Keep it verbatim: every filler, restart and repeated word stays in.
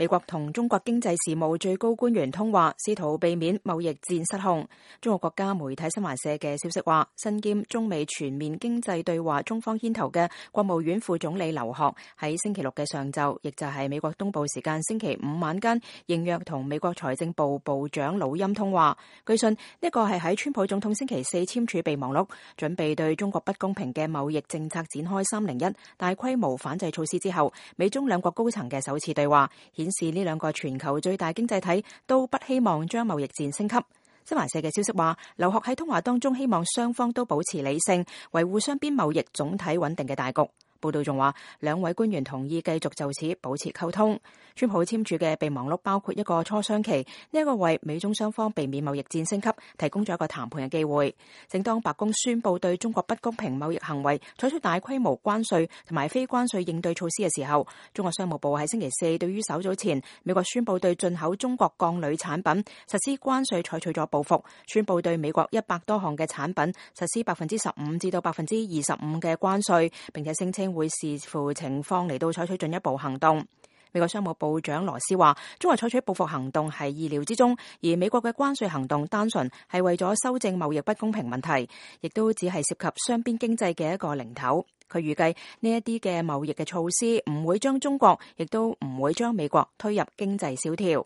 美國同中國經濟事務最高官員通話，試圖避免貿易戰失控。中國國家媒體新華社嘅消息話，身兼中美全面經濟對話中方牽頭嘅國務院副總理劉鶴喺星期六嘅上晝，亦就係美國東部時間星期五晚間，應約同美國財政部部長魯欽通話。據信呢個係喺川普總統星期四簽署備忘錄，準備對中國不公平嘅貿易政策展開三零一大規模反制措施之後，美中兩國高層嘅首次對話，顯示呢兩個全球最大經濟體都不希望將貿易戰升級。新華社嘅消息話，劉鶴喺通話當中希望雙方都保持理性，維護雙邊貿易總體穩定嘅大局。報道仲話，兩位官員同意繼續就此保持溝通。川普簽署嘅備忘錄包括一個磋商期，呢一個為美中雙方避免貿易戰升級提供咗一個談判嘅機會。正當白宮宣布對中國不公平貿易行為採取大規模關稅同埋非關稅應對措施嘅時候，中國商務部喺星期四對於稍早前美國宣布對進口中國鋼鋁產品實施關稅採取咗報復，宣布對美國一百多項嘅產品實施百分之十五至到百分之二十五嘅關稅，並且聲稱會視乎情況嚟到採取進一步行動。美國商務部長羅斯話，中國採取報復行動係意料之中，而美國嘅關稅行動單純係為咗修正貿易不公平問題，亦都只係涉及雙邊經濟嘅一個零頭。佢預計呢一啲嘅貿易嘅措施唔會將中國，亦都唔會將美國推入經濟蕭條。